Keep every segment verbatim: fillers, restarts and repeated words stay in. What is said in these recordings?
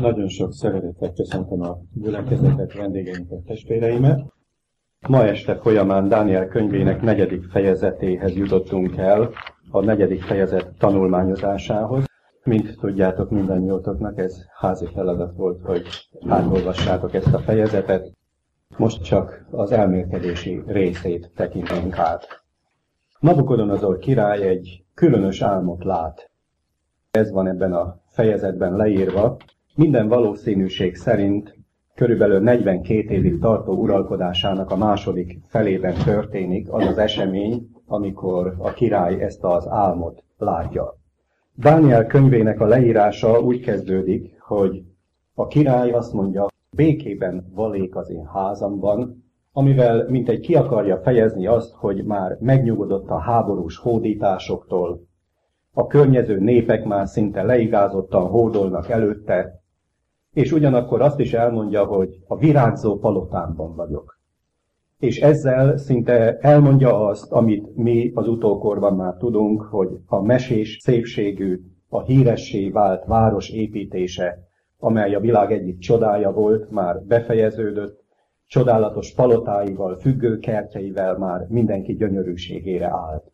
Nagyon sok szeretettel köszöntöm a gyülekezetet, vendégeinket, testvéreimet. Ma este folyamán Dániel könyvének negyedik fejezetéhez jutottunk el, a negyedik fejezet tanulmányozásához. Mint tudjátok, mindannyiótoknak ez házi feladat volt, hogy átolvassátok ezt a fejezetet. Most csak az elmélkedési részét tekintünk át. Nabukodonozor király egy különös álmot lát. Ez van ebben a fejezetben leírva. Minden valószínűség szerint körülbelül negyvenkét évig tartó uralkodásának a második felében történik az az esemény, amikor a király ezt az álmot látja. Dániel könyvének a leírása úgy kezdődik, hogy a király azt mondja, békében valék az én házamban, amivel mintegy ki akarja fejezni azt, hogy már megnyugodott a háborús hódításoktól, a környező népek már szinte leigázottan hódolnak előtte, és ugyanakkor azt is elmondja, hogy a virágzó palotámban vagyok. És ezzel szinte elmondja azt, amit mi az utókorban már tudunk, hogy a mesés szépségű, a híressé vált város építése, amely a világ egyik csodája volt, már befejeződött, csodálatos palotáival, függő kertjeivel már mindenki gyönyörűségére állt.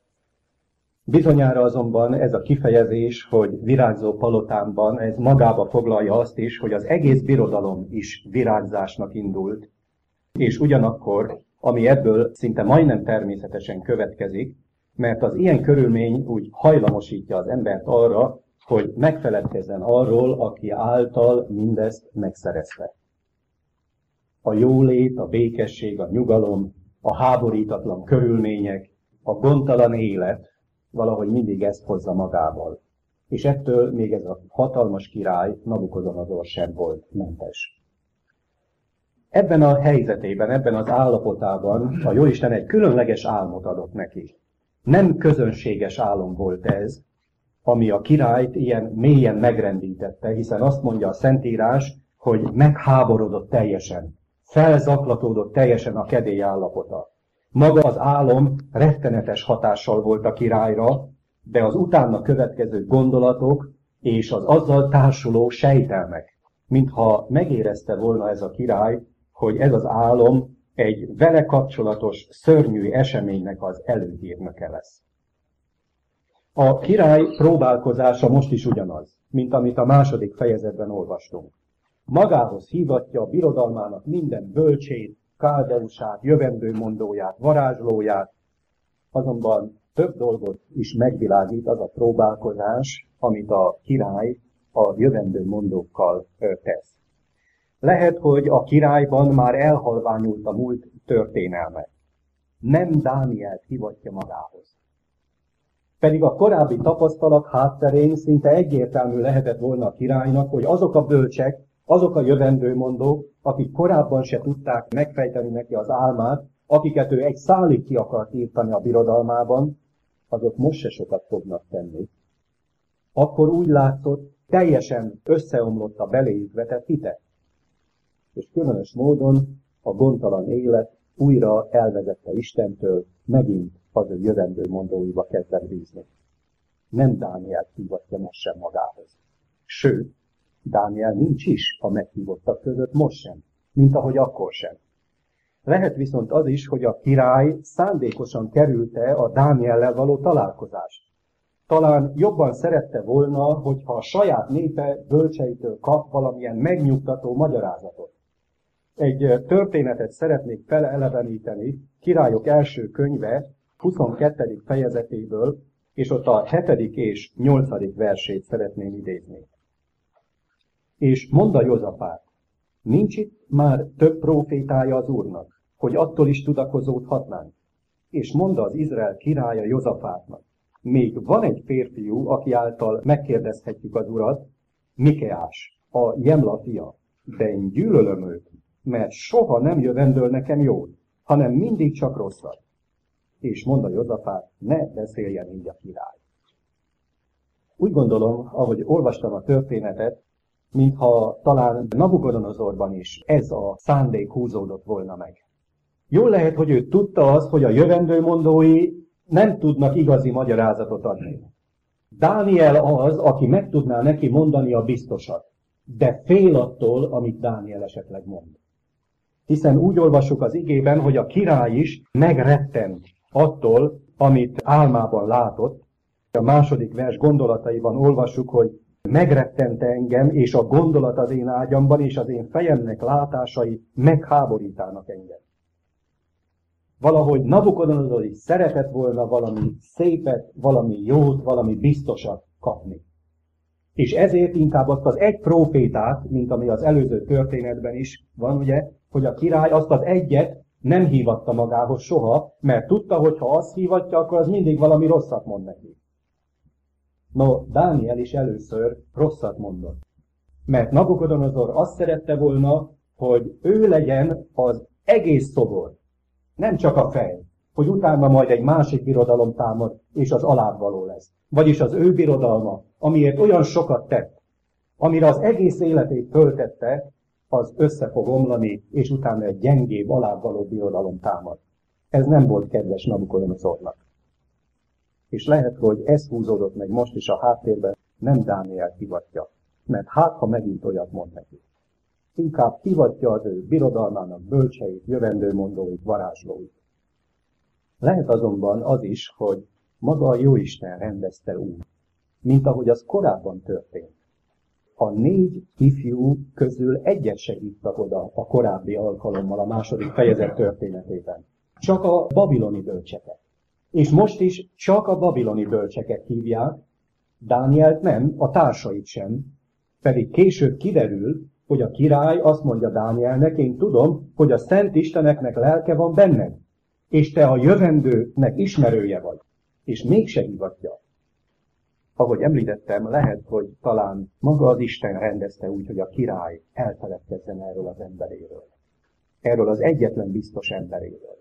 Bizonyára azonban ez a kifejezés, hogy virágzó palotámban, ez magába foglalja azt is, hogy az egész birodalom is virágzásnak indult, és ugyanakkor, ami ebből szinte majdnem természetesen következik, mert az ilyen körülmény úgy hajlamosítja az embert arra, hogy megfeledkezzen arról, aki által mindezt megszerezte. A jólét, a békesség, a nyugalom, a háborítatlan körülmények, a gondtalan élet valahogy mindig ezt hozza magával. És ettől még ez a hatalmas király, Nabukodonozor sem volt mentes. Ebben a helyzetében, ebben az állapotában a Jóisten egy különleges álmot adott neki. Nem közönséges álom volt ez, ami a királyt ilyen mélyen megrendítette, hiszen azt mondja a Szentírás, hogy megháborodott teljesen, felzaklatódott teljesen a kedély állapota. Maga az álom rettenetes hatással volt a királyra, de az utána következő gondolatok és az azzal társuló sejtelmek, mintha megérezte volna ez a király, hogy ez az álom egy vele kapcsolatos szörnyű eseménynek az előhírnöke lesz. A király próbálkozása most is ugyanaz, mint amit a második fejezetben olvastunk. Magához hívatja a birodalmának minden bölcsét, káldeusát, jövendőmondóját, varázslóját, azonban több dolgot is megvilágít az a próbálkozás, amit a király a jövendőmondókkal tesz. Lehet, hogy a királyban már elhalványult a múlt történelme. Nem Dánielt hivatja magához. Pedig a korábbi tapasztalat hátterén szinte egyértelmű lehetett volna a királynak, hogy azok a bölcsek, azok a jövendőmondók, akik korábban se tudták megfejteni neki az álmát, akiket ő egy szálig ki akart írtani a birodalmában, azok most se sokat fognak tenni. Akkor úgy látszott, teljesen összeomlott a beléjük vetett hite. És különös módon a gondtalan élet újra elvezette Istentől, megint az ő jövendőmondóiba kezdett bízni. Nem Dánielt hívatja most sem magához. Sőt, Dániel nincs is a meghívottak között most sem, mint ahogy akkor sem. Lehet viszont az is, hogy a király szándékosan kerülte a Dániellel való találkozást. Talán jobban szerette volna, hogyha a saját népe bölcseitől kap valamilyen megnyugtató magyarázatot. Egy történetet szeretnék feleleveníteni Királyok első könyve huszonkettedik fejezetéből, és ott a hetedik és nyolcadik versét szeretném idézni. És mondta Jozafát, nincs itt már több prófétája az Úrnak, hogy attól is tudakozódhatnánk. És mondta az Izrael királya Jozafátnak, még van egy férfiú, aki által megkérdezhetjük az Urat, Mikeás, a Jemla fia, de én gyűlölöm őt, mert soha nem jövendől nekem jót, hanem mindig csak rosszat. És mondta Jozafát, ne beszéljen így a király. Úgy gondolom, ahogy olvastam a történetet, mintha talán Nabukodonozorban is ez a szándék húzódott volna meg. Jól lehet, hogy ő tudta azt, hogy a jövendőmondói nem tudnak igazi magyarázatot adni. Dániel az, aki meg tudná neki mondani a biztosat. de fél attól, amit Dániel esetleg mond. Hiszen úgy olvassuk az igében, hogy a király is megrettent attól, amit álmában látott. A második vers gondolataiban olvassuk, hogy megrettente engem, és a gondolat az én ágyamban, és az én fejemnek látásai megháborítának engem. Valahogy Nabukodonozor is szeretett volna valami szépet, valami jót, valami biztosat kapni. És ezért inkább azt az egy prófétát, mint ami az előző történetben is van, ugye, hogy a király azt az egyet nem hívatta magához soha, mert tudta, hogy ha azt hívatja, akkor az mindig valami rosszat mond neki. No, Dániel is először rosszat mondott. Mert Nabukodonozor azt szerette volna, hogy ő legyen az egész szobor, nem csak a fej, hogy utána majd egy másik birodalom támad, és az alábbvaló lesz. Vagyis az ő birodalma, amiért olyan sokat tett, amire az egész életét töltette, az össze fog omlani, és utána egy gyengébb, alábbvaló birodalom támad. Ez nem volt kedves Nabukodonozornak. És lehet, hogy ez húzódott meg most is a háttérben, nem Dániel hivatja, mert hát, ha megint olyat mond neki. Inkább hivatja az ő birodalmának bölcseit, jövendőmondóit, varázslóit. Lehet azonban az is, hogy maga a Jóisten rendezte úgy, mint ahogy az korábban történt. A négy ifjú közül egyet se hívtak oda a korábbi alkalommal a második fejezet történetében. Csak a babiloni bölcseket. És most is csak a babiloni bölcseket hívják, Dánielt nem, a társait sem, pedig később kiderül, hogy a király azt mondja Dánielnek, én tudom, hogy a szent isteneknek lelke van benned, és te a jövendőnek ismerője vagy, és mégse hivatja. Ahogy említettem, lehet, hogy talán maga az Isten rendezte úgy, hogy a király elfeledkezzen erről az emberéről. Erről az egyetlen biztos emberéről.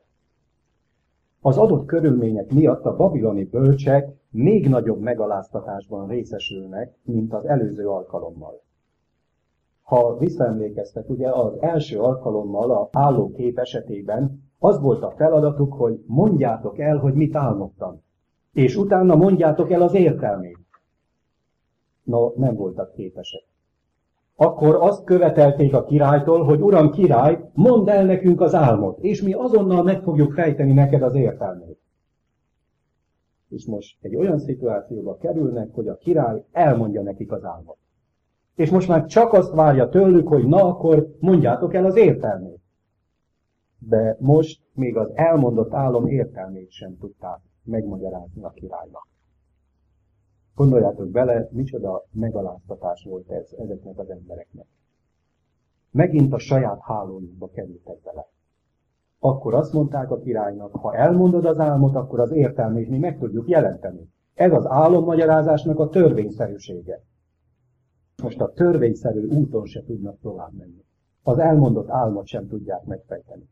Az adott körülmények miatt a babiloni bölcsek még nagyobb megaláztatásban részesülnek, mint az előző alkalommal. Ha visszaemlékeztek, ugye az első alkalommal a állókép esetében az volt a feladatuk, hogy mondjátok el, hogy mit álmodtam, és utána mondjátok el az értelmét. No, nem voltak képesek. Akkor azt követelték a királytól, hogy uram király, mondd el nekünk az álmot, és mi azonnal meg fogjuk fejteni neked az értelmét. És most egy olyan szituációba kerülnek, hogy a király elmondja nekik az álmot. És most már csak azt várja tőlük, hogy na akkor mondjátok el az értelmét. De most még az elmondott álom értelmét sem tudták megmagyarázni a királynak. Gondoljátok bele, micsoda megaláztatás volt ez ezeknek az embereknek. Megint a saját hálójukba kerültek bele. Akkor azt mondták a királynak, ha elmondod az álmot, akkor az értelmét mi meg tudjuk jelenteni. Ez az álommagyarázásnak a törvényszerűsége. Most a törvényszerű úton se tudnak tovább menni. Az elmondott álmot sem tudják megfejteni.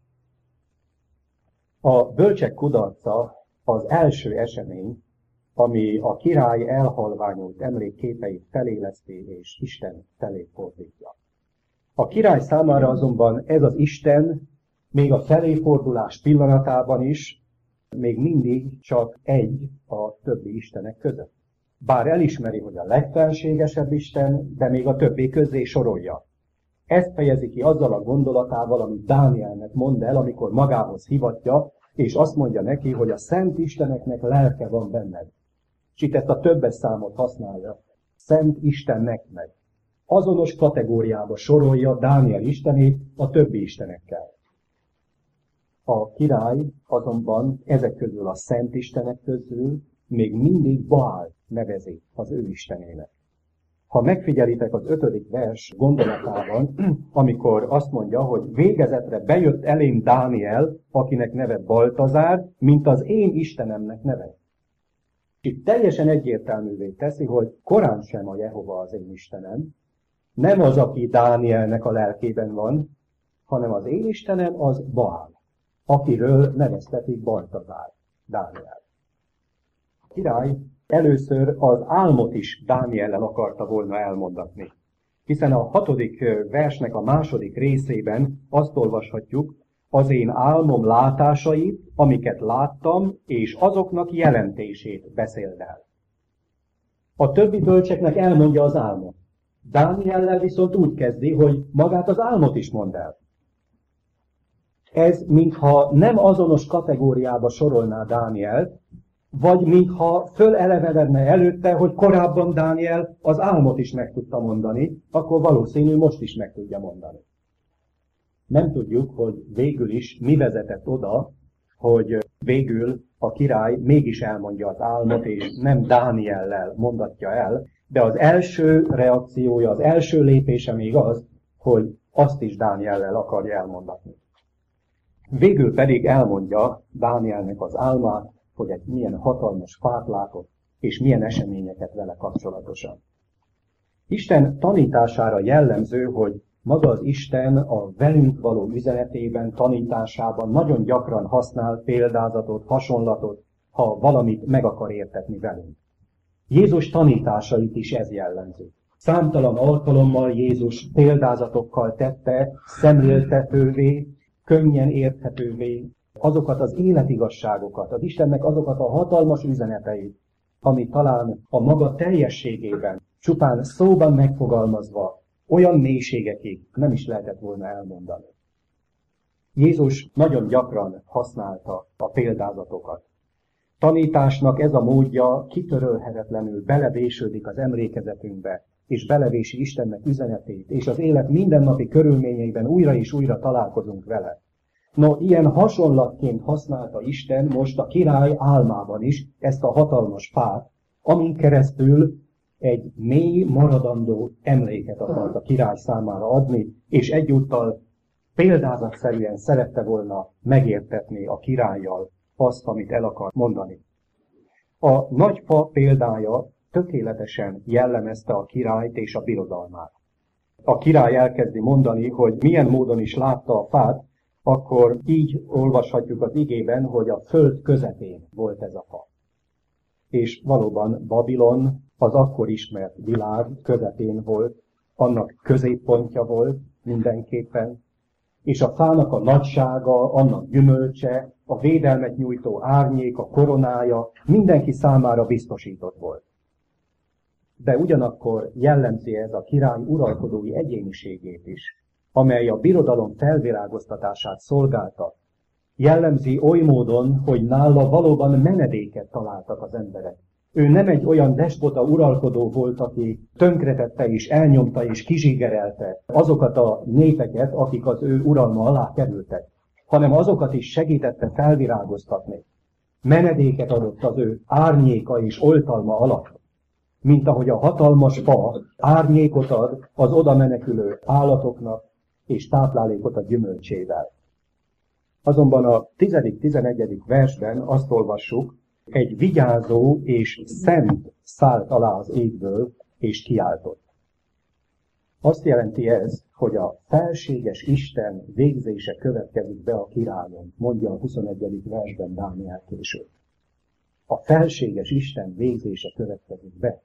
A bölcsek kudarca az első esemény, ami a király elhalványult emlékképeit feléleszti és Isten felé fordítja. A király számára azonban ez az Isten még a feléfordulás pillanatában is még mindig csak egy a többi istenek között. Bár elismeri, hogy a legfenségesebb Isten, de még a többi közé sorolja. Ezt fejezi ki azzal a gondolatával, amit Dánielnek mond el, amikor magához hivatja, és azt mondja neki, hogy a szent isteneknek lelke van benned. És itt ezt a többes számot használja. Szent Istennek meg. Azonos kategóriába sorolja Dániel istenét a többi istenekkel. A király azonban ezek közül a szent istenek közül még mindig Baál nevezi az ő istenének. Ha megfigyelitek az ötödik vers gondolatában, amikor azt mondja, hogy végezetre bejött elém Dániel, akinek neve Baltazár, mint az én istenemnek neve. Itt teljesen egyértelművé teszi, hogy korán sem a Jehova az én istenem, nem az, aki Dánielnek a lelkében van, hanem az én istenem az Baál, akiről neveztetik Baltazár, Dániel. A király először az álmot is Dániellel akarta volna elmondatni, hiszen a hatodik versnek a második részében azt olvashatjuk, az én álmom látásait, amiket láttam, és azoknak jelentését beszéld el. A többi bölcseknek elmondja az álmot, Dániellel viszont úgy kezdi, hogy magát az álmot is mond el. Ez mintha nem azonos kategóriába sorolná Dánielt, vagy mintha fölelevenedne előtte, hogy korábban Dániel az álmot is meg tudta mondani, akkor valószínű most is meg tudja mondani. Nem tudjuk, hogy végül is mi vezetett oda, hogy végül a király mégis elmondja az álmot, és nem Dániellel mondatja el, de az első reakciója, az első lépése még az, hogy azt is Dániellel akarja elmondatni. Végül pedig elmondja Dánielnek az álmát, hogy egy milyen hatalmas fát látott, és milyen eseményeket vele kapcsolatosan. Isten tanítására jellemző, hogy maga az Isten a velünk való üzenetében, tanításában nagyon gyakran használ példázatot, hasonlatot, ha valamit meg akar értetni velünk. Jézus tanításait is ez jellemző. Számtalan alkalommal Jézus példázatokkal tette szemléltetővé, könnyen érthetővé azokat az életigasságokat, az Istennek azokat a hatalmas üzeneteit, ami talán a maga teljességében, csupán szóban megfogalmazva, olyan mélységekig nem is lehetett volna elmondani. Jézus nagyon gyakran használta a példázatokat. Tanításnak ez a módja kitörölhetetlenül belevésődik az emlékezetünkbe, és belevési Istennek üzenetét, és az élet mindennapi körülményeiben újra és újra találkozunk vele. No, ilyen hasonlatként használta Isten most a király álmában is ezt a hatalmas fát, amin keresztül egy mély maradandó emléket akart a király számára adni, és egyúttal példázatszerűen szerette volna megértetni a királlyal azt, amit el akar mondani. A nagy fa példája tökéletesen jellemezte a királyt és a birodalmát. A király elkezdi mondani, hogy milyen módon is látta a fát, akkor így olvashatjuk az igében, hogy a föld közepén volt ez a fa. És valóban Babilon az akkor ismert világ közepén volt, annak középpontja volt mindenképpen, és a fának a nagysága, annak gyümölcse, a védelmet nyújtó árnyék, a koronája mindenki számára biztosított volt. De ugyanakkor jellemzi ez a király uralkodói egyéniségét is, amely a birodalom felvirágoztatását szolgálta. Jellemzi oly módon, hogy nála valóban menedéket találtak az emberek. Ő nem egy olyan despota uralkodó volt, aki tönkretette és elnyomta és kizsigerelte azokat a népeket, akik az ő uralma alá kerültek, hanem azokat is segítette felvirágoztatni. Menedéket adott az ő árnyéka és oltalma alatt, mint ahogy a hatalmas fa árnyékot ad az oda menekülő állatoknak, és táplálékot a gyümölcsével. Azonban a tizedik-tizenegyedik versben azt olvassuk, egy vigyázó és szent szállt alá az égből, és kiáltott. Azt jelenti ez, hogy a felséges Isten végzése következik be a királyon, mondja a huszonegyedik versben Dániel később. A felséges Isten végzése következik be.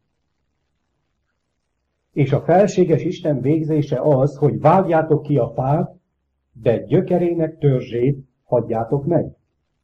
És a felséges Isten végzése az, hogy vágjátok ki a fát, de gyökerének törzsét hagyjátok meg.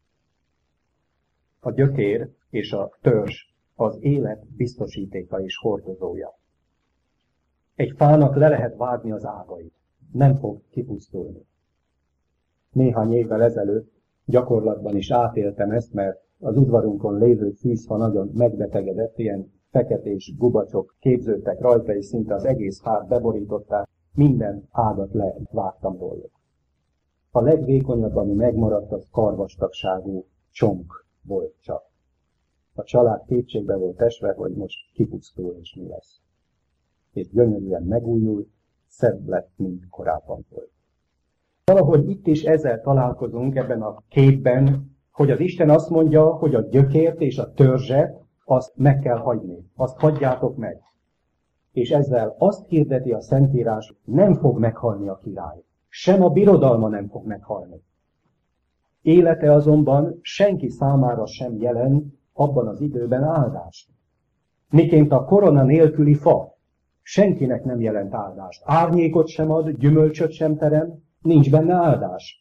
A gyökér és a törzs az élet biztosítéka és hordozója. Egy fának le lehet vágni az ágait, nem fog kipusztulni. Néhány évvel ezelőtt gyakorlatban is átéltem ezt, mert az udvarunkon lévő fűzfa nagyon megbetegedett, ilyen feketés gubacsok képződtek rajta, és szinte az egész fát beborították, minden ágat levágtam róluk. A legvékonyabb, ami megmaradt, az karvastagságú csonk volt csak. A család kétségbe volt esve, hogy most kipusztul és mi lesz. És gyönyörűen megújult, szebb lett, mint korábban volt. Valahogy itt is ezzel találkozunk ebben a képben, hogy az Isten azt mondja, hogy a gyökért és a törzset azt meg kell hagyni, azt hagyjátok meg. És ezzel azt hirdeti a Szentírás, nem fog meghalni a király. Sem a birodalma nem fog meghalni. Élete azonban senki számára sem jelent abban az időben áldást. Miként a korona nélküli fa senkinek nem jelent áldást. Árnyékot sem ad, gyümölcsöt sem terem, nincs benne áldás.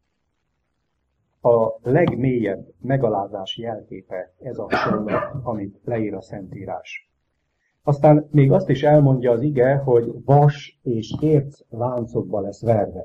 A legmélyebb megalázás jelképe ez a hasonlat, amit leír a Szentírás. Aztán még azt is elmondja az ige, hogy vas és érc láncokba lesz verve.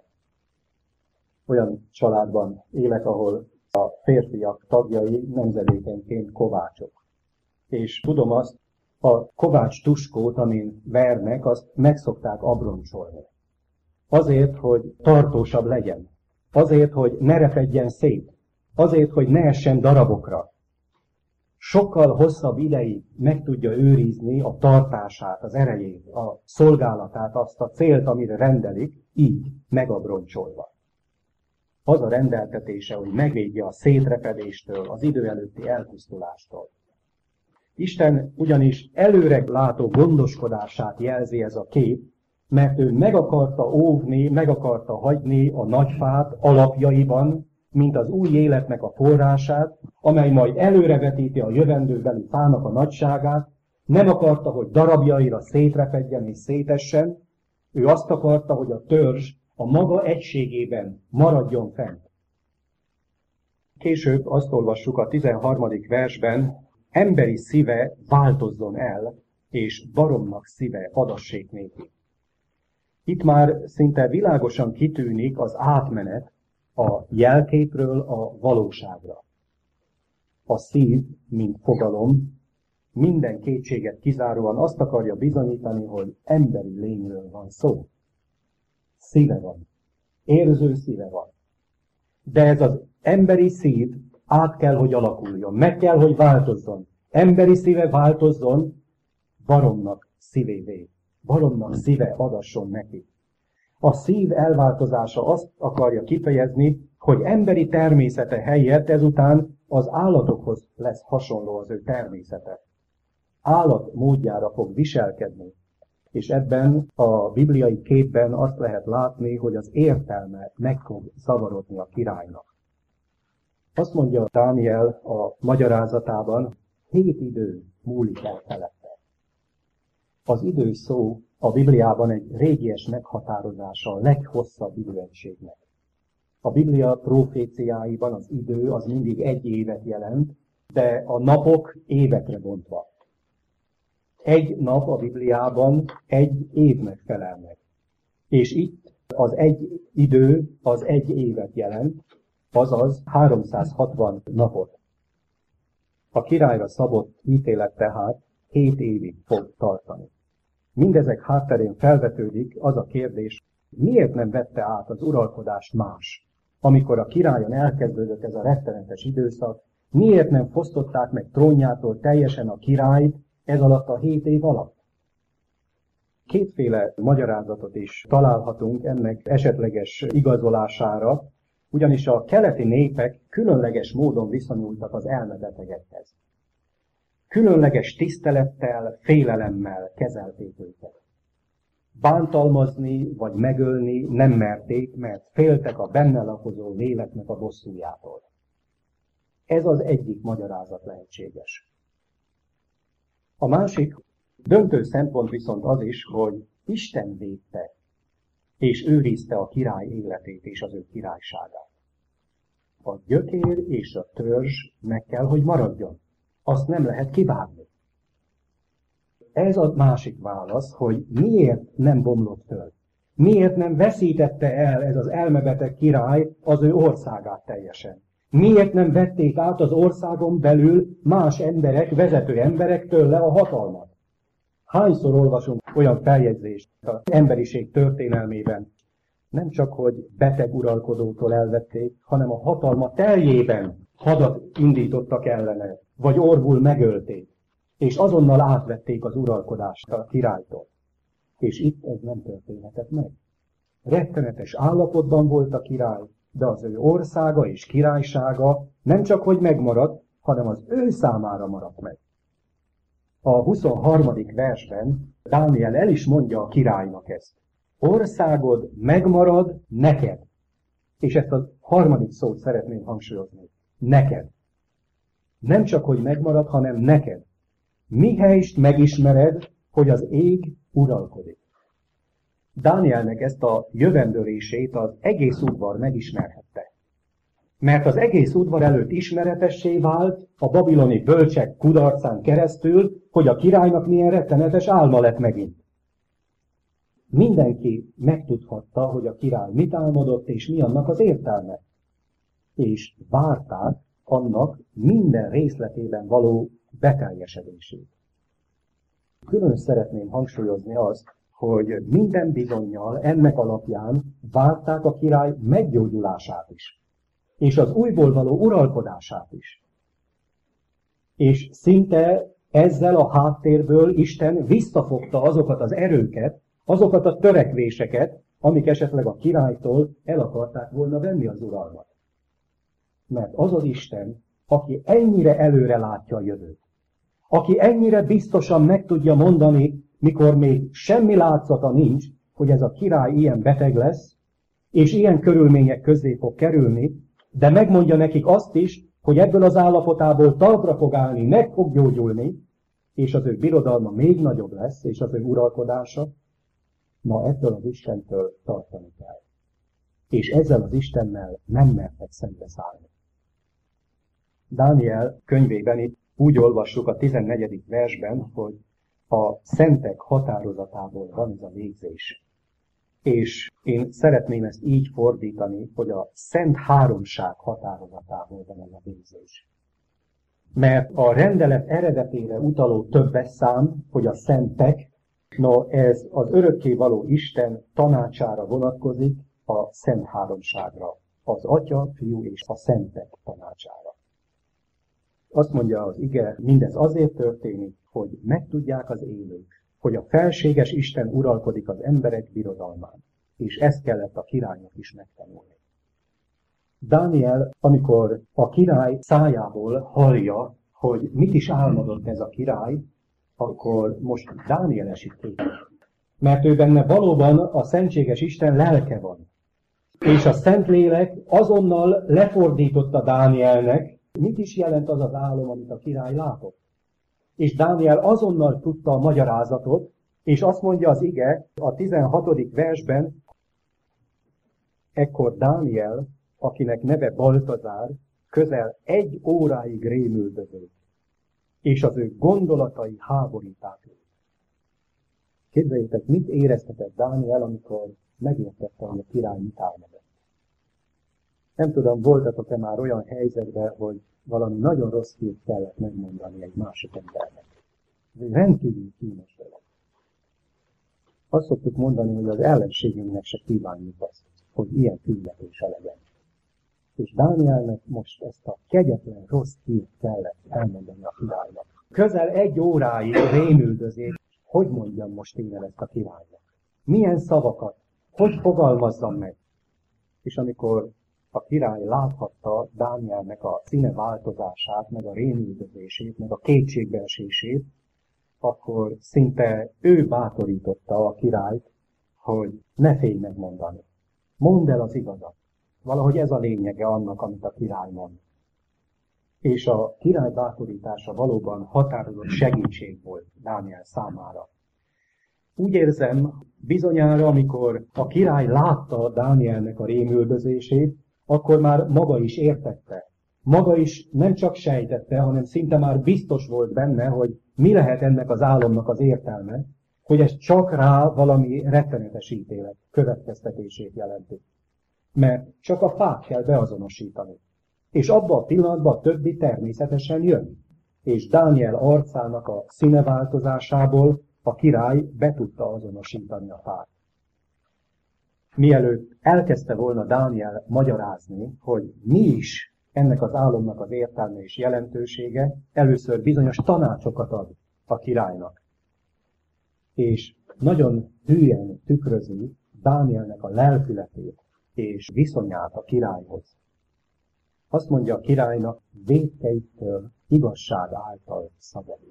Olyan családban élek, ahol a férfiak tagjai nemzedékenként kovácsok. És tudom azt, a kovács tuskót, amin vernek, azt meg szokták abroncsolni. Azért, hogy tartósabb legyen. Azért, hogy ne repedjen szét. Azért, hogy ne essen darabokra. Sokkal hosszabb ideig meg tudja őrizni a tartását, az erejét, a szolgálatát, azt a célt, amire rendelik, így megabroncsolva. Az a rendeltetése, hogy megvédje a szétrepedéstől, az idő előtti elpusztulástól. Isten ugyanis előre látó gondoskodását jelzi ez a kép, mert ő meg akarta óvni, meg akarta hagyni a nagyfát alapjaiban, mint az új életnek a forrását, amely majd előrevetíti a jövendőbeli fának a nagyságát, nem akarta, hogy darabjaira szétrepedjen és szétessen, ő azt akarta, hogy a törzs a maga egységében maradjon fent. Később azt olvassuk a tizenharmadik versben, emberi szíve változzon el, és baromnak szíve adassék néki. Itt már szinte világosan kitűnik az átmenet a jelképről a valóságra. A szív, mint fogalom, minden kétséget kizáróan azt akarja bizonyítani, hogy emberi lényről van szó. Szíve van. Érző szíve van. De ez az emberi szív át kell, hogy alakuljon. Meg kell, hogy változzon. Emberi szíve változzon, baromnak szívévé. Baromnak szíve adasson neki. A szív elváltozása azt akarja kifejezni, hogy emberi természete helyett ezután az állatokhoz lesz hasonló az ő természete. Állat módjára fog viselkedni. És ebben a bibliai képben azt lehet látni, hogy az értelme meg fog zavarodni a királynak. Azt mondja Dániel a magyarázatában, hét idő múlik el felette. Az idő szó a Bibliában egy régies meghatározása a leghosszabb időegységnek. A Biblia proféciáiban az idő az mindig egy évet jelent, de a napok évekre bontva. Egy nap a Bibliában egy évnek felel meg. És itt az egy idő az egy évet jelent, azaz háromszázhatvan napot. A királyra szabott ítélet tehát hét évig fog tartani. Mindezek hátterén felvetődik az a kérdés, miért nem vette át az uralkodást más? Amikor a királyon elkezdődött ez a rettenetes időszak, miért nem fosztották meg trónjától teljesen a királyt ez alatt a hét év alatt? Kétféle magyarázatot is találhatunk ennek esetleges igazolására, ugyanis a keleti népek különleges módon viszonyultak az elmebetegekhez. Különleges tisztelettel, félelemmel kezelték őket. Bántalmazni vagy megölni nem merték, mert féltek a benne lakozó léleknek a bosszújától. Ez az egyik magyarázat lehetséges. A másik döntő szempont viszont az is, hogy Isten védte és őrizte a király életét és az ő királyságát. A gyökér és a törzs meg kell, hogy maradjon. Azt nem lehet kivágni. Ez a másik válasz, hogy miért nem bomlott föl. Miért nem veszítette el ez az elmebeteg király az ő országát teljesen. Miért nem vették át az országon belül más emberek, vezető emberek tőle a hatalmat? Hányszor olvasunk olyan feljegyzést az emberiség történelmében? Nem csak, hogy beteg uralkodótól elvették, hanem a hatalma teljében hadat indítottak ellene, vagy orvul megölték, és azonnal átvették az uralkodást a királytól. És itt ez nem történhetett meg. Rettenetes állapotban volt a király, de az ő országa és királysága nem csak hogy megmaradt, hanem az ő számára maradt meg. A huszonharmadik versben Dániel el is mondja a királynak ezt. Országod megmarad neked. És ezt a harmadik szót szeretném hangsúlyozni. Neked. Nem csak, hogy megmarad, hanem neked. Mihelyst megismered, hogy az ég uralkodik. Dánielnek ezt a jövendőlését az egész udvar megismerhette. Mert az egész udvar előtt ismeretessé vált a babiloni bölcsek kudarcán keresztül, hogy a királynak milyen rettenetes álma lett megint. Mindenki megtudhatta, hogy a király mit álmodott, és mi annak az értelme. És várták annak minden részletében való beteljesedését. Külön szeretném hangsúlyozni azt, hogy minden bizonnyal ennek alapján várták a király meggyógyulását is, és az újból való uralkodását is. És szinte ezzel a háttérből Isten visszafogta azokat az erőket, azokat a törekvéseket, amik esetleg a királytól el akarták volna venni az uralmat. Mert az az Isten, aki ennyire előre látja a jövőt, aki ennyire biztosan meg tudja mondani, mikor még semmi látszata nincs, hogy ez a király ilyen beteg lesz, és ilyen körülmények közé fog kerülni, de megmondja nekik azt is, hogy ebből az állapotából talpra fog állni, meg fog gyógyulni, és az ő birodalma még nagyobb lesz, és az ő uralkodása, na ettől az Istentől tartani kell. És ezzel az Istennel nem mertek szembeszállni. Dániel könyvében itt úgy olvassuk a tizennegyedik versben, hogy a szentek határozatából van ez a végzés. És én szeretném ezt így fordítani, hogy a szent háromság határozatából van ez a végzés. Mert a rendelet eredetére utaló többes szám, hogy a szentek, no ez az örökkévaló Isten tanácsára vonatkozik, a szent háromságra, az Atya, Fiú és a szentek tanácsára. Azt mondja az ige, mindez azért történik, hogy megtudják az élők, hogy a felséges Isten uralkodik az emberek birodalmán, és ezt kellett a királynak is megtanulni. Dániel, amikor a király szájából hallja, hogy mit is álmodott ez a király, akkor most Dániel esik képbe. Mert ő benne valóban a szentséges Isten lelke van. És a Szentlélek azonnal lefordította Dánielnek, mit is jelent az az álom, amit a király látott. És Dániel azonnal tudta a magyarázatot, és azt mondja az ige a tizenhatodik versben, ekkor Dániel, akinek neve Baltazár, közel egy óráig rémüldözött, és az ő gondolatai háboríták őt. Képzeljétek, mit éreztetett Dániel, amikor megértette, hogy a király mit álmodott. Nem tudom, voltatok-e már olyan helyzetben, hogy valami nagyon rossz hírt kellett megmondani egy másik embernek. Ez egy rendkívül kínos dolog. Azt szoktuk mondani, hogy az ellenségünknek se kívánjuk azt, hogy ilyen küldetése legyen. És Dánielnek most ezt a kegyetlen rossz hírt kellett elmondani a királynak. Közel egy óráig rémüldözés, hogy mondjam most én el ezt a királynak? Milyen szavakat? Hogy fogalmazzam meg? És amikor a király láthatta Dánielnek a színe változását, meg a rémüldözését, meg a kétségbeesését, akkor szinte ő bátorította a királyt, hogy ne félj megmondani. Mondd el az igazat. Valahogy ez a lényege annak, amit a király mond. És a király bátorítása valóban határozott segítség volt Dániel számára. Úgy érzem, bizonyára, amikor a király látta Dánielnek a rémüldözését, akkor már maga is értette. Maga is nem csak sejtette, hanem szinte már biztos volt benne, hogy mi lehet ennek az álomnak az értelme, hogy ez csak rá valami rettenetes ítélet következtetését jelenti. Mert csak a fát kell beazonosítani. És abban a pillanatban a többi természetesen jön. És Dániel arcának a színeváltozásából a király be tudta azonosítani a fát. Mielőtt elkezdte volna Dániel magyarázni, hogy mi is ennek az álomnak az értelme és jelentősége, először bizonyos tanácsokat ad a királynak. És nagyon hülyen tükrözi Dánielnek a lelkületét és viszonyát a királyhoz. Azt mondja a királynak, vétkeittől igazság által szabadul.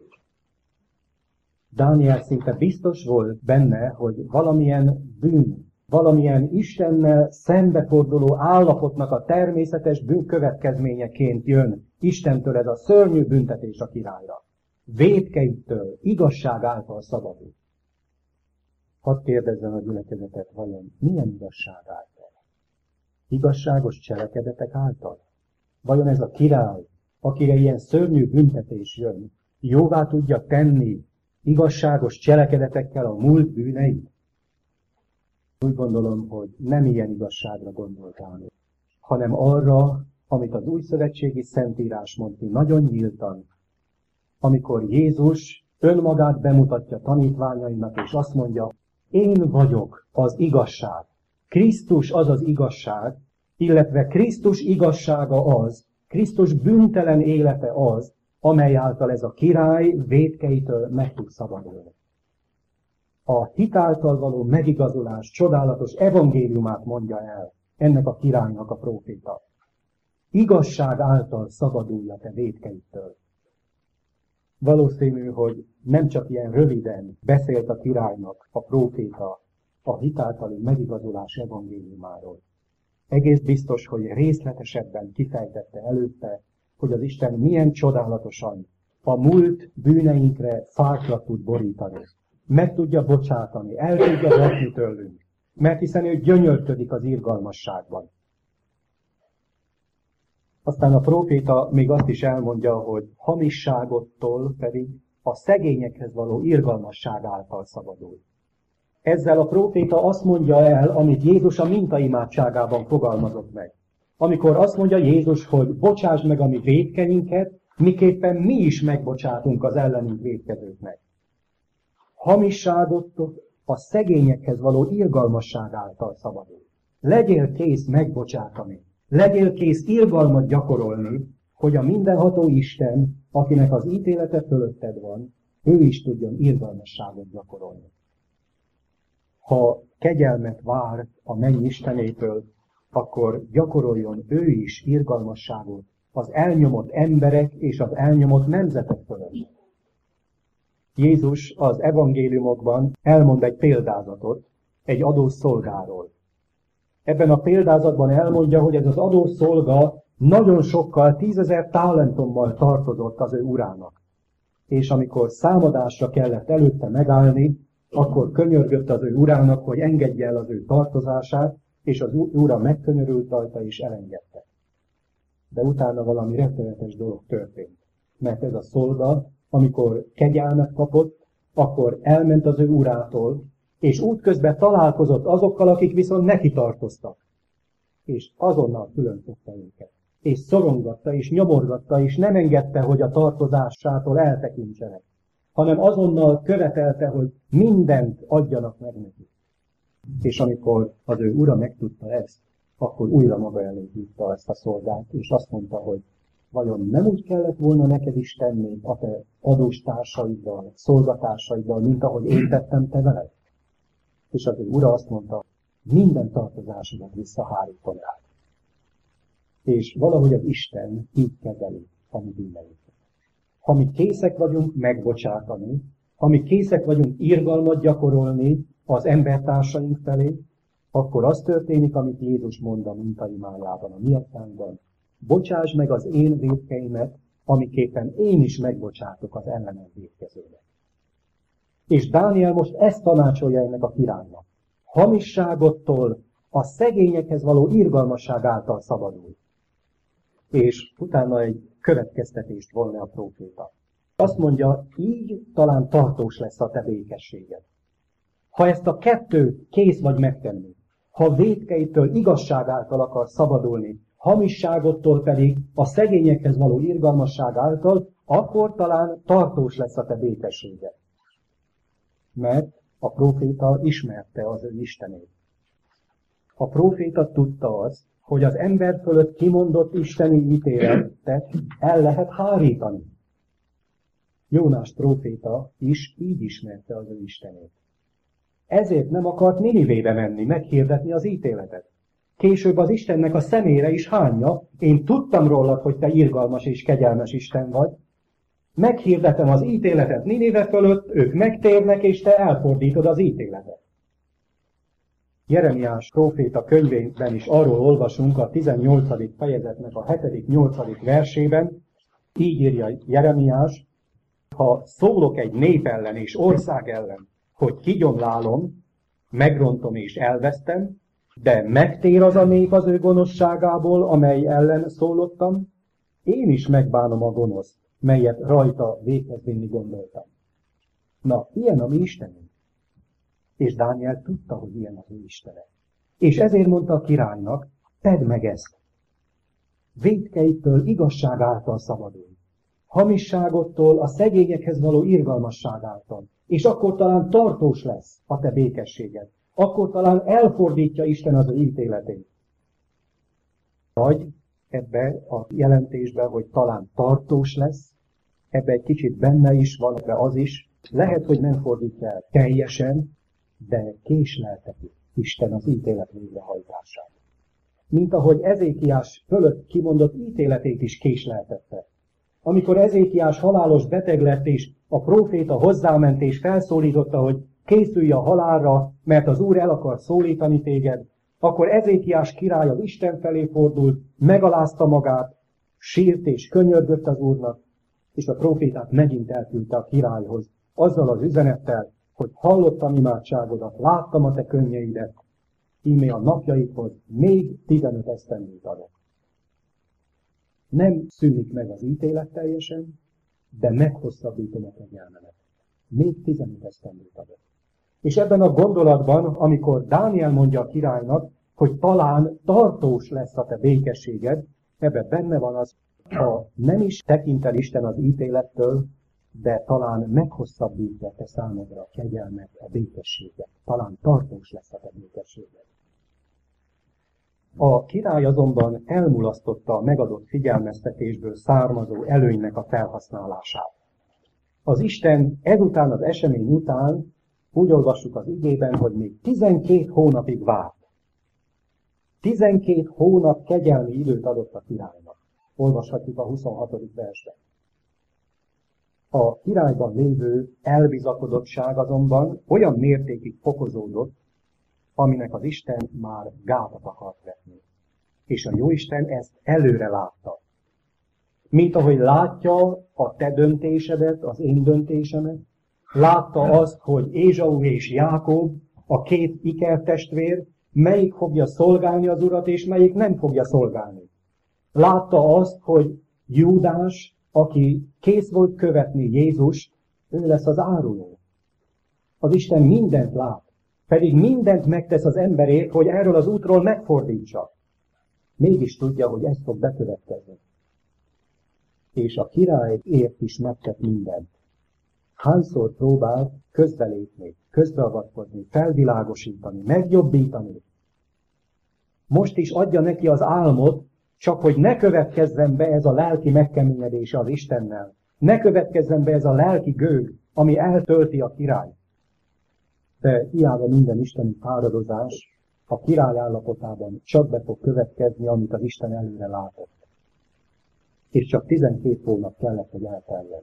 Dániel szinte biztos volt benne, hogy valamilyen bűn, valamilyen Istennel szembeforduló állapotnak a természetes bűnkövetkezményeként jön Istentől ez a szörnyű büntetés a királyra. Vétkeittől igazság által szabadul. Hadd kérdezzem a gyülekezetet, vajon milyen igazság által? Igazságos cselekedetek által? Vajon ez a király, akire ilyen szörnyű büntetés jön, jóvá tudja tenni igazságos cselekedetekkel a múlt bűneit? Úgy gondolom, hogy nem ilyen igazságra gondoltál, hanem arra, amit az újszövetségi Szentírás mond ki nagyon nyíltan, amikor Jézus önmagát bemutatja tanítványainak, és azt mondja, én vagyok az igazság. Krisztus az az igazság, illetve Krisztus igazsága az, Krisztus bűntelen élete az, amely által ez a király vétkeitől meg tud szabadulni. A hit által való megigazulás csodálatos evangéliumát mondja el ennek a királynak a próféta. Igazság által szabadulja te vétkeitől. Valószínű, hogy nem csak ilyen röviden beszélt a királynak a próféta a hit általi megigazulás evangéliumáról. Egész biztos, hogy részletesebben kifejtette előtte, hogy az Isten milyen csodálatosan a múlt bűneinkre fákra tud borítani. Meg tudja bocsátani, el tudja vetni tőlünk, mert hiszen ő gyönyörködik az irgalmasságban. Aztán a próféta még azt is elmondja, hogy hamisságottól pedig a szegényekhez való irgalmasság által szabadul. Ezzel a próféta azt mondja el, amit Jézus a mintaimádságában fogalmazott meg. Amikor azt mondja Jézus, hogy bocsásd meg a mi vétkeinket, miképpen mi is megbocsátunk az ellenünk vétkezőknek. Hamisságottól a szegényekhez való irgalmasság által szabadul. Legyél kész megbocsátani. Legyél kész irgalmat gyakorolni, hogy a mindenható Isten, akinek az ítélete fölötted van, ő is tudjon irgalmasságot gyakorolni. Ha kegyelmet vár a menny Istenétől, akkor gyakoroljon ő is irgalmasságot az elnyomott emberek és az elnyomott nemzetek fölött. Jézus az evangéliumokban elmond egy példázatot egy adószolgáról. Ebben a példázatban elmondja, hogy ez az adószolga nagyon sokkal, tízezer talentummal tartozott az ő urának. És amikor számadásra kellett előtte megállni, akkor könyörgött az ő urának, hogy engedje el az ő tartozását, és az ura megkönyörült rajta és elengedte. De utána valami rettenetes dolog történt. Mert ez a szolga, amikor kegyelmet kapott, akkor elment az ő urától, és útközben találkozott azokkal, akik viszont neki tartoztak. És azonnal különbözte őket. És szorongatta, és nyomorgatta, és nem engedte, hogy a tartozásától eltekintsenek, hanem azonnal követelte, hogy mindent adjanak meg neki. És amikor az ő ura megtudta ezt, akkor újra maga elé hívta ezt a szolgát, és azt mondta, hogy vajon nem úgy kellett volna neked is tenni a te adóstársaiddal, szolgatásaiddal, mint ahogy én tettem te veled? És az ő ura azt mondta, minden tartozásodat visszahárítom rád. És valahogy az Isten így kezeli a mi bűneinket. Ha mi készek vagyunk megbocsátani, ha mi készek vagyunk irgalmat gyakorolni az embertársaink felé, akkor az történik, amit Jézus mond a mintaimájában, a mi atyánkban. Bocsásd meg az én vétkeimet, amiképpen én is megbocsátok az ellenem vétkezőnek. És Dániel most ezt tanácsolja ennek a királynak. Hamisságottól a szegényekhez való irgalmasság által szabadul. És utána egy következtetést volna a próféta. Azt mondja, így talán tartós lesz a te békességed. Ha ezt a kettőt kész vagy megtenni, ha vétkeitől igazság által akarsz szabadulni, hamisságottól pedig a szegényekhez való irgalmasság által, akkor talán tartós lesz a te békességed. Mert a próféta ismerte az ő Istenét. A próféta tudta azt, hogy az ember fölött kimondott isteni ítéletet el lehet hárítani. Jónás próféta is így ismerte az ő Istenét. Ezért nem akart Ninivébe menni, meghirdetni az ítéletet. Később az Istennek a szemére is hányja, én tudtam rólad, hogy te irgalmas és kegyelmes Isten vagy. Meghirdetem az ítéletet Ninive fölött, ők megtérnek, és te elfordítod az ítéletet. Jeremiás próféta könyvében is arról olvasunk a tizennyolcadik fejezetnek a hetedik-nyolcadik versében, így írja Jeremiás, ha szólok egy nép ellen és ország ellen, hogy kigyomlálom, megrontom és elvesztem, de megtér az a nép az ő gonoszságából, amely ellen szólottam, én is megbánom a gonoszt, melyet rajta véghez vinni gondoltam. Na, ilyen a mi Istenünk. És Dániel tudta, hogy ilyen az ő Istene. És ezért mondta a királynak, tedd meg ezt. Vétkeitől igazság által szabadulj. Hamisságottól a szegényekhez való irgalmasság által. És akkor talán tartós lesz a te békességed. Akkor talán elfordítja Isten az ő ítéletét. Vagy ebbe a jelentésbe, hogy talán tartós lesz, ebbe egy kicsit benne is van, de az is, lehet, hogy nem fordítja el teljesen, de késlelteti Isten az ítélet végrehajtását. Mint ahogy Ezékiás fölött kimondott ítéletét is késleltette. Amikor Ezékiás halálos beteg lett, és a próféta hozzáment és felszólította, hogy készülj a halálra, mert az Úr el akar szólítani téged, akkor Ezékiás király az Isten felé fordult, megalázta magát, sírt és könyörgött az Úrnak, és a prófétát megint elküldte a királyhoz, azzal az üzenettel, hogy hallottam imádságodat, láttam a te könnyeidet, íme a napjaidhoz még tizenöt esztendőt adok. Nem szűnik meg az ítélet teljesen, de meghosszabbítom a kegyelmemet. Még tizenöt esztendőt adok. És ebben a gondolatban, amikor Dániel mondja a királynak, hogy talán tartós lesz a te békességed, ebben benne van az, ha nem is tekint el Isten az ítélettől, de talán meghosszabbítja te számodra a kegyelmet, a békességet. Talán tartós lesz a te békességed. A király azonban elmulasztotta a megadott figyelmeztetésből származó előnynek a felhasználását. Az Isten ezután az esemény után, úgy olvassuk az igében, hogy még tizenkét hónapig várt. tizenkét hónap kegyelmi időt adott a királynak. Olvashatjuk a huszonhatodik versben. A királyban lévő elbizakodottság azonban olyan mértékig fokozódott, aminek az Isten már gátat akart vetni. És a Jóisten ezt előre látta. Mint ahogy látja a te döntésedet, az én döntésemet, látta azt, hogy Ézsau és Jákob, a két ikertestvér, melyik fogja szolgálni az Urat, és melyik nem fogja szolgálni. Látta azt, hogy Júdás, aki kész volt követni Jézust, ő lesz az áruló. Az Isten mindent lát, pedig mindent megtesz az emberért, hogy erről az útról megfordítsa. Mégis tudja, hogy ez fog bekövetkezni. És a királyért is megtett mindent. Hányszor próbált közbelépni, közbeavatkozni, felvilágosítani, megjobbítani. Most is adja neki az álmot, csak hogy ne következzen be ez a lelki megkeményedése az Istennel. Ne következzen be ez a lelki gőg, ami eltölti a király. De hiába minden isteni fáradozás, a király állapotában csak be fog következni, amit az Isten előre látott. És csak tizenkét hónap kellett, hogy elteljen.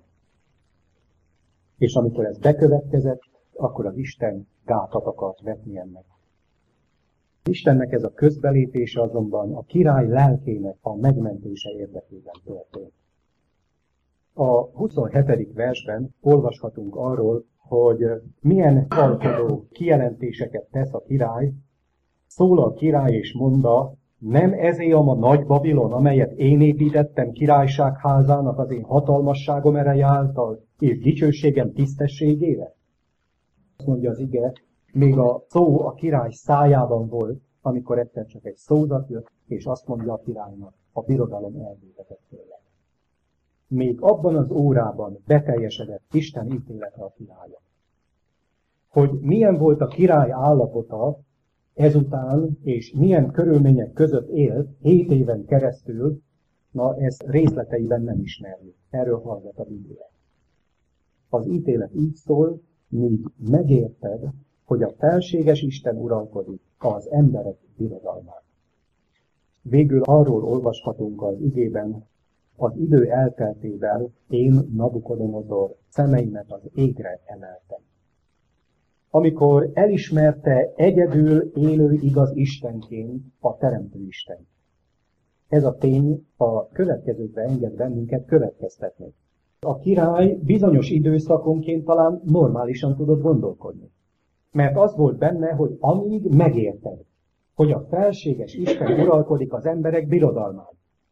És amikor ez bekövetkezett, akkor az Isten gátat akart vetni ennek. Istennek ez a közbelépése azonban a király lelkének a megmentése érdekében történt. A huszonhetedik versben olvashatunk arról, hogy milyen alkodó kijelentéseket tesz a király. Szól a király és mondta, nem ezéam a nagy Babilon, amelyet én építettem királyságházának az én hatalmasságom ereje által, és dicsőségem tisztességére? Azt mondja az ige, még a szó a király szájában volt, amikor egyszer csak egy szózat jött, és azt mondja a királynak, a birodalom elvétetett tőle. Még abban az órában beteljesedett Isten ítélete a királya. Hogy milyen volt a király állapota ezután, és milyen körülmények között élt hét éven keresztül, na ezt részleteiben nem ismerjük. Erről hallgat a Biblia. Az ítélet így szól, míg megérted, hogy a felséges Isten uralkodik az emberek birodalmán. Végül arról olvashatunk az igében, az idő elteltével én, Nabukodonozor, szemeimet az égre emeltem. Amikor elismerte egyedül élő igaz Istenként a Teremtő Isten. Ez a tény a következőkre enged bennünket következtetni. A király bizonyos időszakonként talán normálisan tudott gondolkodni. Mert az volt benne, hogy amíg megérted, hogy a felséges Isten uralkodik az emberek birodalmán,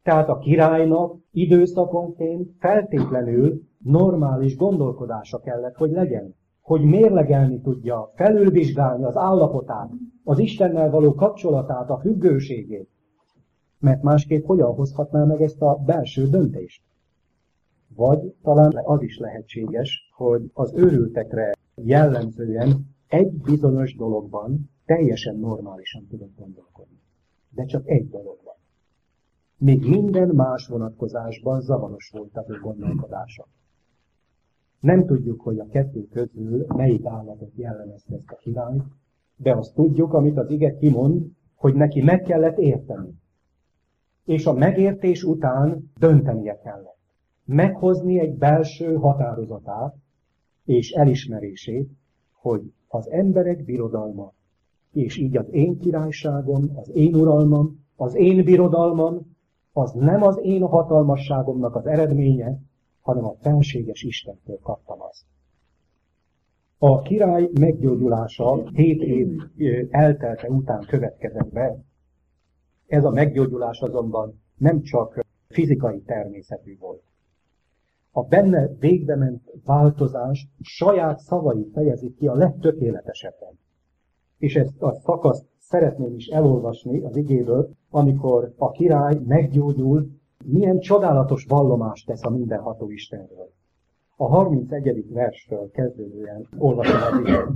Tehát a királynak időszakonként feltétlenül normális gondolkodása kellett, hogy legyen. Hogy mérlegelni tudja, felülvizsgálni az állapotát, az Istennel való kapcsolatát, a függőségét. Mert másképp hogyan hozhatná meg ezt a belső döntést? Vagy talán az is lehetséges, hogy az őrültekre jellemzően egy bizonyos dologban teljesen normálisan tudott gondolkodni. De csak egy dologban. Még minden más vonatkozásban zavaros volt az ő gondolkodása. Nem tudjuk, hogy a kettő közül melyik állatot jellemezte ezt a királyt, de azt tudjuk, amit az ige kimond, hogy neki meg kellett érteni. És a megértés után döntenie kellett. Meghozni egy belső határozatát és elismerését, hogy az emberek birodalma, és így az én királyságom, az én uralmam, az én birodalmam, az nem az én hatalmasságomnak az eredménye, hanem a felséges Istentől kaptam azt. A király meggyógyulása hét év eltelte után következett be. Ez a meggyógyulás azonban nem csak fizikai természetű volt. A benne végbement változás saját szavai fejezik ki a legtökéletesebben. És ezt a szakaszt szeretném is elolvasni az igéből, amikor a király meggyógyul, milyen csodálatos vallomást tesz a mindenható Istenről. A harmincegyedik verstől kezdődően olvasom az igét.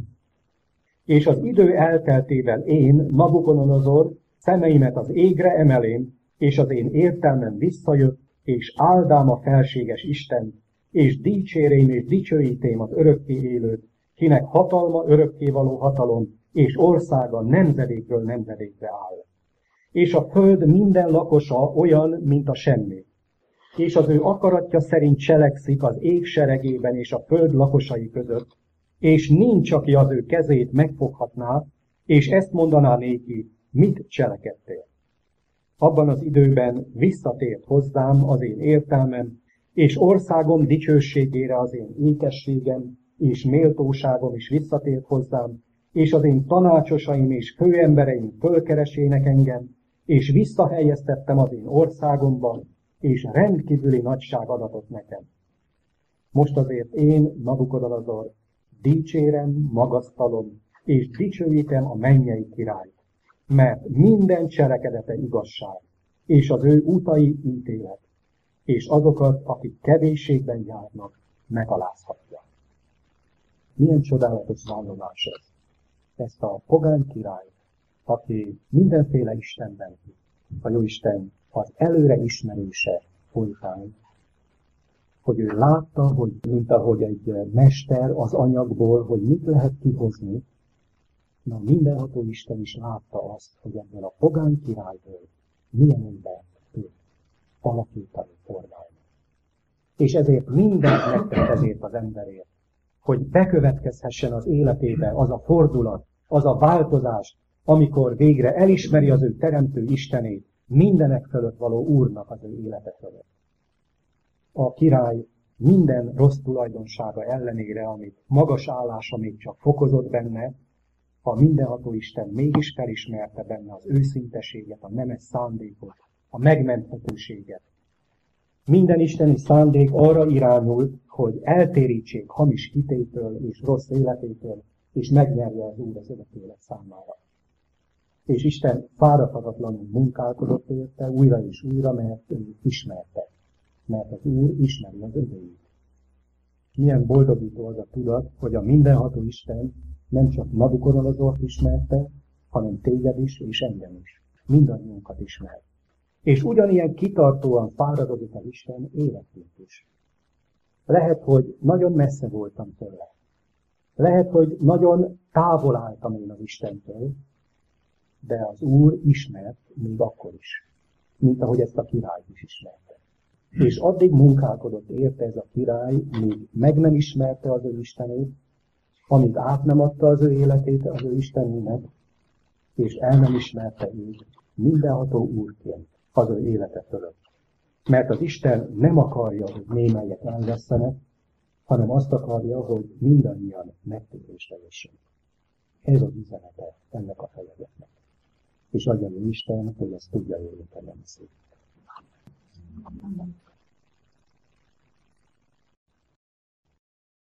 És az idő elteltével én, Nabukodonozor, szemeimet az égre emelém, és az én értelmem visszajött, és áldám a felséges Isten, és dicsérém és dicsőítém az örökké élőt, kinek hatalma örökkévaló hatalom, és országa nemzedékről nemzedékre áll. És a föld minden lakosa olyan, mint a semmi. És az ő akaratja szerint cselekszik az ég seregében és a föld lakosai között, és nincs, aki az ő kezét megfoghatná, és ezt mondaná néki, mit cselekedtél. Abban az időben visszatért hozzám az én értelmem, és országom dicsőségére az én ékességem, és méltóságom is visszatért hozzám, és az én tanácsosaim és főembereim fölkeresének engem, és visszahelyeztettem az én országomban, és rendkívüli nagyság adatot nekem. Most azért én, Nabukodonozor, dicsérem, magasztalom, és dicsőítem a mennyei királyt, mert minden cselekedete igazság, és az ő utai ítélet, és azokat, akik kevésségben járnak, megalázhatja. Milyen csodálatos vallomás ez! Ezt a pogány királyt, aki mindenféle Istenben hitt, a Jóisten az előre ismerése folytán, hogy ő látta, hogy mint ahogy egy mester az anyagból, hogy mit lehet kihozni, na mindenható Isten is látta azt, hogy ebből a pogány királyból milyen embert tud alakítani, formálni. És ezért mindent megtett ezért az emberért, hogy bekövetkezhessen az életébe az a fordulat, az a változás, amikor végre elismeri az ő teremtő Istenét, mindenek fölött való Úrnak az ő élete fölött. A király minden rossz tulajdonsága ellenére, amit magas állása még csak fokozott benne, a mindenható Isten mégis felismerte benne az őszinteséget, a nemes szándékot, a megmenthetőséget. Minden isteni szándék arra irányult, hogy eltérítsék hamis hitétől és rossz életétől, és megnyerje az Úr az örök élet számára. És Isten fáradhatatlanul munkálkodott érte újra és újra, mert ő ismerte. Mert az Úr ismeri az övéit. Milyen boldogító az a tudat, hogy a mindenható Isten nem csak Nabukodonozort ismerte, hanem téged is és engem is. Mindannyiunkat ismer. És ugyanilyen kitartóan fáradozik az Isten életünk is. Lehet, hogy nagyon messze voltam tőle. Lehet, hogy nagyon távol álltam én az Istentől, de az Úr ismert még akkor is, mint ahogy ezt a királyt is ismerte. És addig munkálkodott érte ez a király, míg meg nem ismerte az ő Istenét, amíg át nem adta az ő életét az ő Istenének, és el nem ismerte őt mindenható Úrként az ő élete fölött. Mert az Isten nem akarja, hogy némelyek elvesztenek, hanem azt akarja, hogy mindannyian megtérésre jössünk. Ez az üzenete ennek a fejezetnek. És adja Isten, hogy ezt tudja érteni szét.